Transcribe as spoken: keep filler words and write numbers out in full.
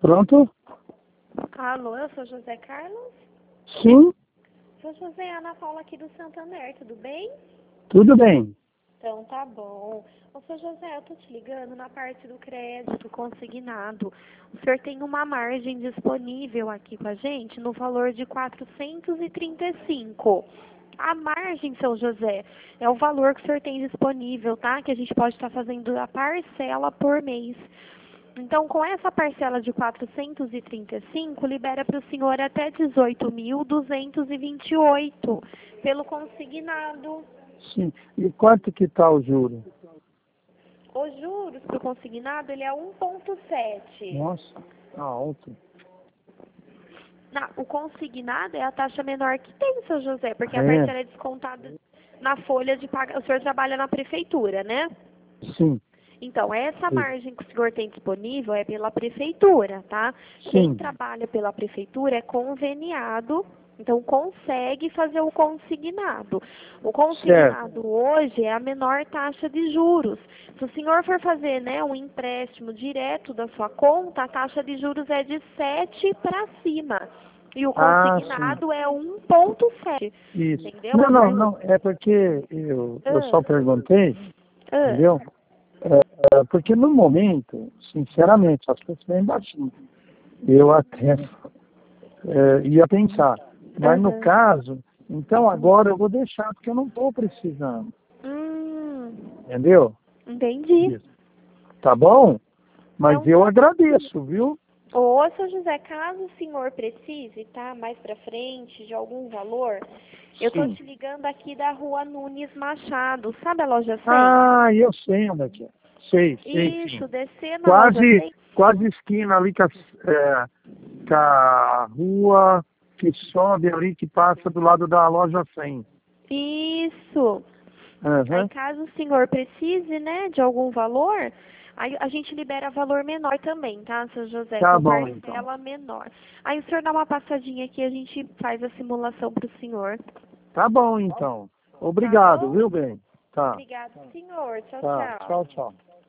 Pronto? Alô, eu sou José Carlos. Sim, Sou José Ana Paula aqui do Santander, tudo bem? tudo bem. Então tá bom. Ô, seu José, eu tô te ligando na parte do crédito consignado. O senhor tem uma margem disponível aqui com a gente no valor de quatrocentos e trinta e cinco. A margem, seu José, é o valor que o senhor tem disponível, tá? Que a gente pode estar fazendo a parcela por mês. Então, com essa parcela de quatrocentos e trinta e cinco, libera para o senhor até dezoito mil duzentos e vinte e oito pelo consignado. Sim. E quanto que está o juro? Os juros para o consignado, ele é um vírgula sete. Nossa, tá alto. Na, o consignado é a taxa menor que tem, seu José, porque a É, parcela é descontada na folha de paga. O senhor trabalha na prefeitura, né? sim, Então, essa sim. margem que o senhor tem disponível é pela prefeitura, tá? Quem Sim. trabalha pela prefeitura é conveniado, então consegue fazer o consignado. O consignado Certo. hoje é a menor taxa de juros. Se o senhor for fazer, né, um empréstimo direto da sua conta, a taxa de juros é de sete para cima. E o Ah, sim. consignado é um vírgula sete. Isso. Entendeu? Não, A não, margem. não. É porque eu, eu Ah, só perguntei, ah, entendeu? É, é, porque no momento, sinceramente, as pessoas bem baixinho. Eu até é, ia pensar. Mas no aham. caso, então agora eu vou deixar, porque eu não estou precisando. Hum, Entendeu? entendi. Isso. Tá bom? Mas Então eu tá. agradeço, viu? Ô, seu José, caso o senhor precise, tá, mais pra frente, de algum valor, eu tô Sim. te ligando aqui da rua Nunes Machado, sabe a loja cem? Ah, eu sei onde é que é. Sei, sei sim. Isso, descendo a loja Quase, cem. quase esquina ali com a, é, com a rua que sobe ali, que passa do lado da loja cem. Isso. Aí Aham. caso o senhor precise, né, de algum valor, aí a gente libera valor menor também, tá, seu José, Tá com bom, então. parcela menor. Aí o senhor dá uma passadinha aqui, a gente faz a simulação pro senhor. Tá bom, então. Tá Obrigado, bom? viu, bem? Tá, Obrigada, senhor. Tchau, tá. tchau. Tchau, tchau.